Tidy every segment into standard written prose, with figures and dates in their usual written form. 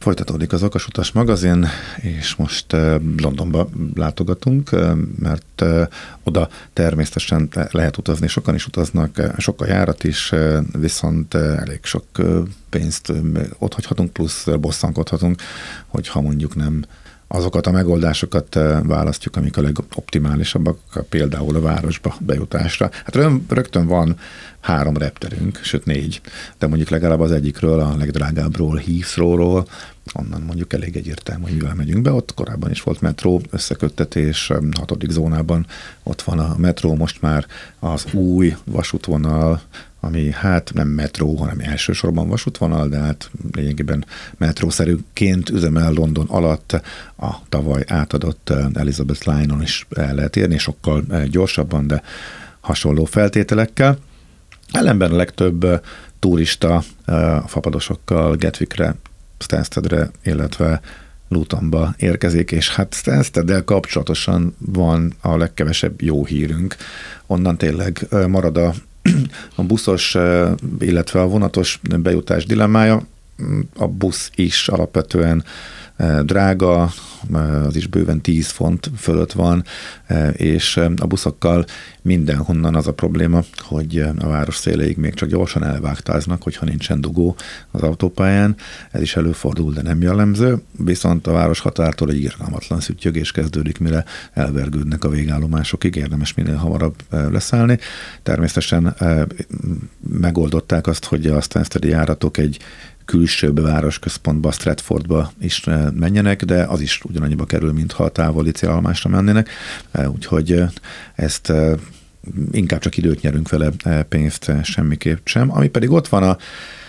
Folytatódik az Okasutas magazin, és most Londonba látogatunk, mert oda természetesen lehet utazni, sokan is utaznak, sok a járat is, viszont elég sok pénzt ott hagyhatunk, plusz bosszankodhatunk, hogyha mondjuk nem azokat a megoldásokat választjuk, amik a legoptimálisabbak, például a városba bejutásra. Hát rögtön van 3 repterünk, sőt 4, de mondjuk legalább az egyikről, a legdrágábbról, Heathrow-ról, onnan mondjuk elég egyértelmű, hogy mivel megyünk be. Ott korábban is volt metró összeköttetés, 6. zónában ott van a metró, most már az új vasútvonal, ami hát nem metró, hanem elsősorban vasútvonal, de hát lényegében metrószerűként üzemel London alatt. A tavaly átadott Elizabeth Line-on is el lehet érni, sokkal gyorsabban, de hasonló feltételekkel. Ellenben a legtöbb turista a fapadosokkal Gatwickre, Stanstedre, illetve Lutonba érkezik, és hát Stansteddel kapcsolatosan van a legkevesebb jó hírünk. Onnan tényleg marad a buszos, illetve a vonatos bejutás dilemmája. A busz is alapvetően drága, az is bőven 10 font fölött van, és a buszokkal mindenhonnan az a probléma, hogy a város széléig még csak gyorsan elvágtáznak, hogyha nincsen dugó az autópályán. Ez is előfordul, de nem jellemző, viszont a város határtól egy irgalmatlan szüttyögés kezdődik, mire elvergődnek a végállomásokig, érdemes minél hamarabb leszállni. Természetesen megoldották azt, hogy a Stanstedi járatok egy külsőbb városközpontba, Stratfordba is menjenek, de az is ugyanannyiba kerül, mintha a távoli célállomásra mennének, úgyhogy ezt inkább csak időt nyerünk vele, pénzt semmiképp sem. Ami pedig ott van a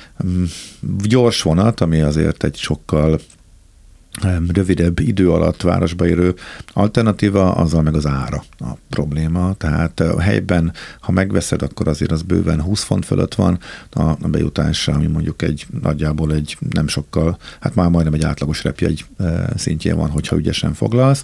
gyors vonat, ami azért egy sokkal rövidebb idő alatt városba érő alternatíva, azzal meg az ára a probléma. Tehát a helyben, ha megveszed, akkor azért az bőven 20 font fölött van a bejutásra, ami mondjuk nagyjából egy nem sokkal, hát már majdnem egy átlagos repjegy szintjén van, hogyha ügyesen foglalsz.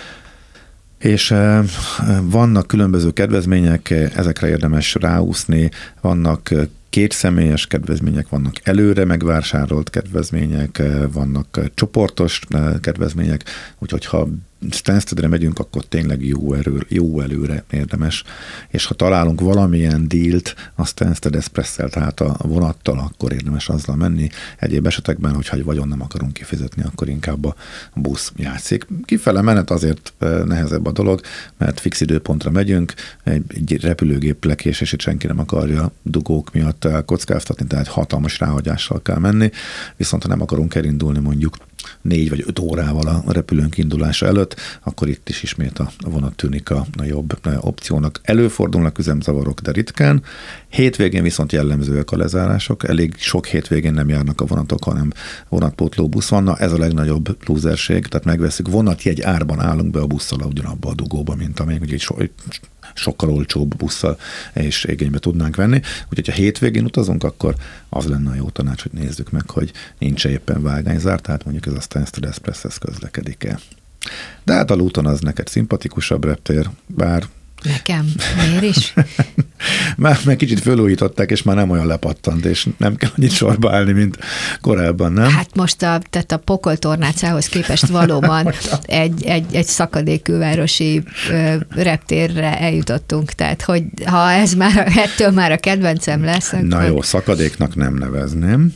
És vannak különböző kedvezmények, ezekre érdemes ráúszni, vannak 2 személyes kedvezmények, vannak előre megvásárolt kedvezmények, vannak csoportos kedvezmények, úgyhogy ha Stanstedre megyünk, akkor tényleg jó előre érdemes. És ha találunk valamilyen dílt a Stansted Express-szel, tehát a vonattal, akkor érdemes azzal menni. Egyéb esetekben, hogyha egy vagyon nem akarunk kifizetni, akkor inkább a busz játszik. Kifele menet azért nehezebb a dolog, mert fix időpontra megyünk, egy repülőgép lekésését senki nem akarja dugók miatt kockáztatni, tehát hatalmas ráhagyással kell menni, viszont ha nem akarunk elindulni mondjuk 4 vagy 5 órával a repülőnk indulása előtt, akkor itt is ismét a vonat tűnik a jobb opciónak. Előfordulnak üzemzavarok, de ritkán. Hétvégén viszont jellemzőek a lezárások. Elég sok hétvégén nem járnak a vonatok, hanem vonatpótló busz van. Na, ez a legnagyobb lúzerség, tehát megveszünk vonatjegy árban állunk be a busszal ugyanabba a dugóba, mint amíg egy sokkal olcsóbb busszal és igénybe tudnánk venni. Úgyhogy ha hétvégén utazunk, akkor az lenne a jó tanács, hogy nézzük meg, hogy nincs éppen vágányzár, tehát mondjuk ez a Stansted Express közlekedik-e. De hát a Luton az neked szimpatikusabb reptér, bár... Nekem? Miért is? Már kicsit fölújították, és már nem olyan lepattant, és nem kell annyit sorba állni, mint korábban, nem? Hát most tehát a pokoltornácához képest valóban egy szakadékülvárosi reptérre eljutottunk, tehát hogy ha ettől már a kedvencem lesz, akkor... Na jó, szakadéknak nem nevezném.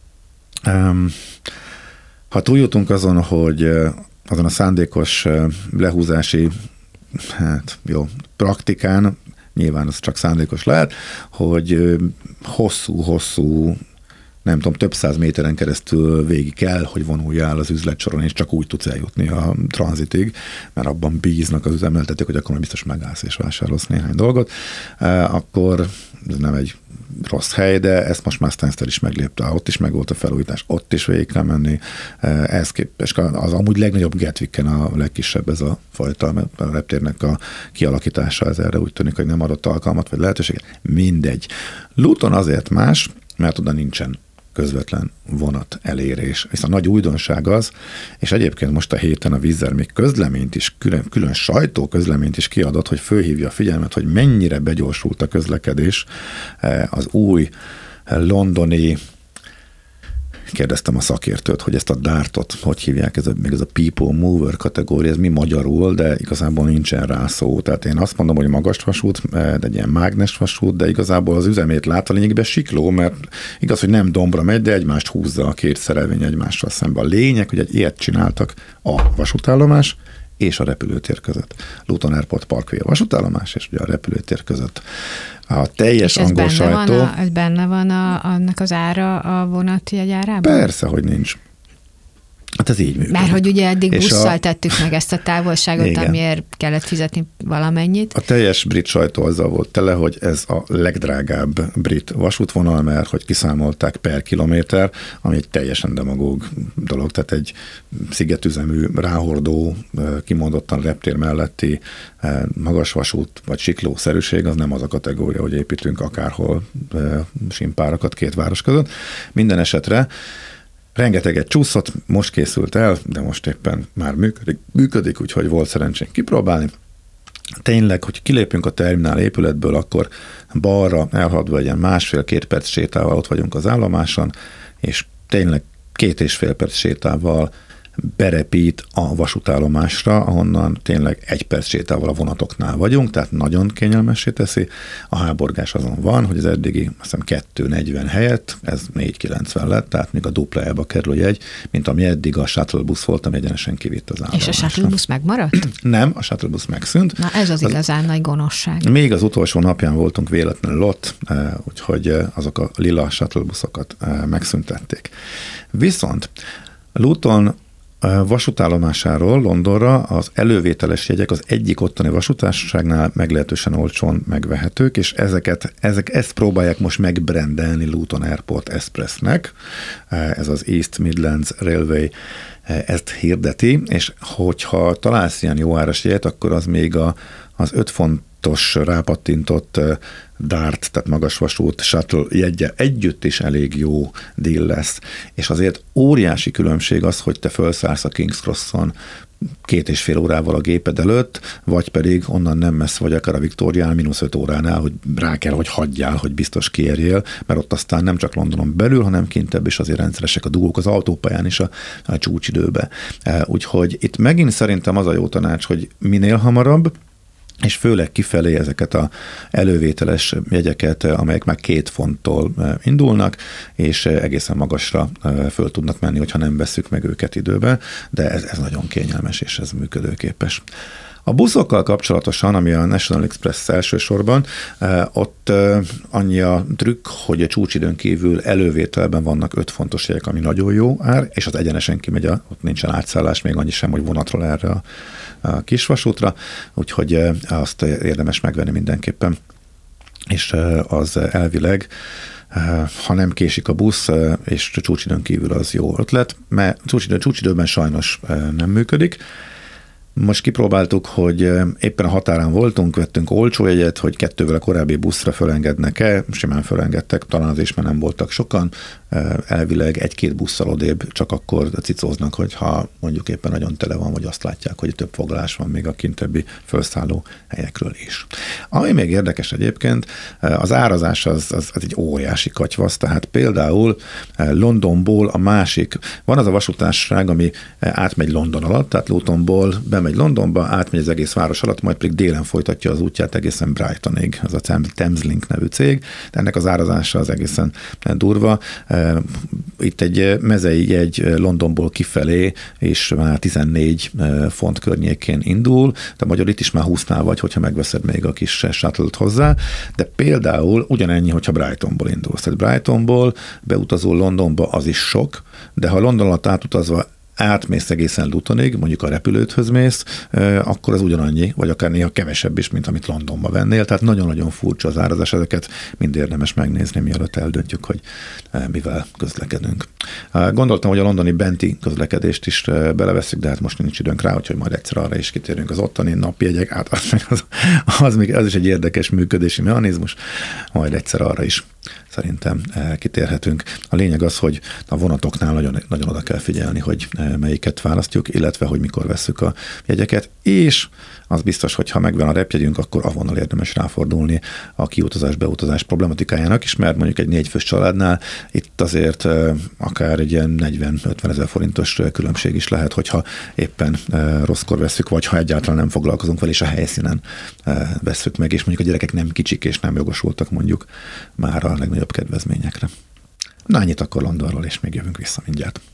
Ha túljutunk azon, hogy azon a szándékos lehúzási praktikán, nyilván az csak szándékos lehet, hogy hosszú, nem tudom, több 100 méteren keresztül végig kell, hogy vonuljál az üzletsoron, és csak úgy tudsz eljutni a tranzitig, mert abban bíznak az üzemeltetők, hogy akkor már biztos megállsz és vásárolsz néhány dolgot, akkor ez nem egy rossz hely, de ezt most már Stansted is meglépte, ott is megvolt a felújítás, ott is végig kell menni. Ez képest az amúgy legnagyobb Gatwicken a legkisebb ez a fajta a reptérnek a kialakítása, ez erre úgy tűnik, hogy nem adott alkalmat vagy lehetőséget. Mindegy. Luton azért más, mert oda nincsen közvetlen vonat elérés. Viszont a nagy újdonság az, és egyébként most a héten a Wizz Air még közleményt is, külön sajtóközleményt is kiadott, hogy fölhívja a figyelmet, hogy mennyire begyorsult a közlekedés az új londoni kérdeztem a szakértőt, hogy ezt a dartot, hogy hívják, még ez a people mover kategória, ez mi magyarul, de igazából nincsen rá szó. Tehát én azt mondom, hogy magas vasút, de egy ilyen mágnes vasút, de igazából az üzemét látva lényegében sikló, mert igaz, hogy nem dombra megy, de egymást húzza a két szerelvény egymással szemben. A lényeg, hogy egy ilyet csináltak a vasútállomás és a repülőtér között. Luton Airport Parkway a vasútállomás, és ugye a repülőtér között. A teljes angol sajtó... Ez benne van annak az ára a vonatjegyárában? Persze, hogy nincs. Hát ez így működik. Mert hogy ugye eddig busszal tettük meg ezt a távolságot, igen, amiért kellett fizetni valamennyit. A teljes brit sajtó azzal volt tele, hogy ez a legdrágább brit vasútvonal, mert hogy kiszámolták per kilométer, ami egy teljesen demagóg dolog, tehát egy szigetüzemű, ráhordó, kimondottan reptér melletti magas vasút vagy siklószerűség, az nem az a kategória, hogy építünk akárhol simpárakat két város között. Minden esetre rengeteget csúszott, most készült el, de most éppen már működik, úgyhogy volt szerencsénk kipróbálni. Tényleg, hogy kilépünk a terminál épületből, akkor balra elhaladva egy ilyen 1,5-2 perc sétával ott vagyunk az állomáson, és tényleg 2,5 perc sétával berepít a vasútállomásra, ahonnan tényleg 1 perc sétával a vonatoknál vagyunk, tehát nagyon kényelmessé teszi. A háborgás azon van, hogy az eddigi, azt hiszem 2,40 helyett, ez 4,90 lett, tehát még a duplájába kerül a jegy, mint ami eddig a shuttle busz volt, ami egyenesen kivitt az állomásra. És a shuttle busz megmaradt? Nem, a shuttle busz megszűnt. Na ez az igazán nagy gonoszság. Még az utolsó napján voltunk véletlenül ott, úgyhogy azok a lila shuttle buszokat megszüntették. Viszont Luton vasútállomásáról Londonra az elővételes jegyek az egyik ottani vasútársaságnál meglehetősen olcsón megvehetők, és ezt próbálják most megbrendelni Luton Airport Expressnek. Ez az East Midlands Railway ezt hirdeti, és hogyha találsz ilyen jó áras jegyet, akkor az még az 5 fontos rápattintott DART, tehát magasvasút, shuttle jegye együtt is elég jó deal lesz. És azért óriási különbség az, hogy te felszállsz a King's Crosson 2,5 órával a géped előtt, vagy pedig onnan nem messze vagy akár a Victorián -5 óránál, hogy rá kell, hogy hagyjál, hogy biztos kiérjél, mert ott aztán nem csak Londonon belül, hanem kintebb is azért rendszeresek a dugók az autópályán is a csúcsidőbe. Úgyhogy itt megint szerintem az a jó tanács, hogy minél hamarabb, és főleg kifelé ezeket az elővételes jegyeket, amelyek már 2 fonttól indulnak, és egészen magasra föl tudnak menni, hogyha nem vesszük meg őket időben, de ez nagyon kényelmes, és ez működőképes. A buszokkal kapcsolatosan, ami a National Express elsősorban, ott annyi a trükk, hogy a csúcsidőn kívül elővételben vannak 5 fontos jegyek, ami nagyon jó ár, és az egyenesen kimegy, ott nincsen átszállás, még annyi sem, hogy vonatról erre a kisvasútra, úgyhogy azt érdemes megvenni mindenképpen. És az elvileg, ha nem késik a busz, és csúcsidőn kívül az jó ötlet, mert csúcsidőben sajnos nem működik. Most kipróbáltuk, hogy éppen a határán voltunk, vettünk olcsó jegyet, hogy 2-vel a korábbi buszra fölengednek-e, simán fölengedtek, talán az is, mert nem voltak sokan, elvileg 1-2 busszal odébb csak akkor cicóznak, hogyha mondjuk éppen nagyon tele van, vagy azt látják, hogy több foglalás van még a kintebbi felszálló helyekről is. Ami még érdekes egyébként, az árazás az egy óriási katyvasz, tehát például Londonból a másik, van az a vasútársaság, ami átmegy London alatt, tehát Lutonból bemegy Londonba, átmegy az egész város alatt, majd pedig délen folytatja az útját egészen Brightonig, az a Thameslink nevű cég, de ennek az árazása az egészen durva. Itt egy mezei jegy Londonból kifelé, és már 14 font környékén indul, de magyar itt is már 20-nál vagy, hogyha megveszed még a kis shuttle-t hozzá, de például ugyanennyi, hogyha Brightonból indulsz. Tehát Brightonból beutazol Londonba, az is sok, de ha London alatt átutazva átmész egészen Lutonig, mondjuk a repülőthöz mész, akkor az ugyanannyi, vagy akár néha kevesebb is, mint amit Londonba vennél. Tehát nagyon-nagyon furcsa az árazás, ezeket mind érdemes megnézni, mielőtt eldöntjük, hogy mivel közlekedünk. Gondoltam, hogy a londoni benti közlekedést is beleveszünk, de hát most nincs időnk rá, úgyhogy majd egyszer arra is kitérünk. Az ottani napjegyek, az is egy érdekes működési mechanizmus, majd egyszer arra is szerintem kitérhetünk. A lényeg az, hogy a vonatoknál nagyon, nagyon oda kell figyelni, hogy melyiket választjuk, illetve hogy mikor vesszük a jegyeket, és az biztos, hogy ha megvan a repjegyünk, akkor avonnal érdemes ráfordulni a kiutazás-beutazás problematikájának is, mert mondjuk egy 4 fős családnál itt azért akár egy ilyen 40-50 ezer forintos különbség is lehet, hogyha éppen rosszkor vesszük, vagy ha egyáltalán nem foglalkozunk vele, és a helyszínen vesszük meg, és mondjuk a gyerekek nem kicsik és nem jogosultak mondjuk már a legnagyobb kedvezményekre. Na, ennyit akkor Londonról, és még jövünk vissza mindjárt.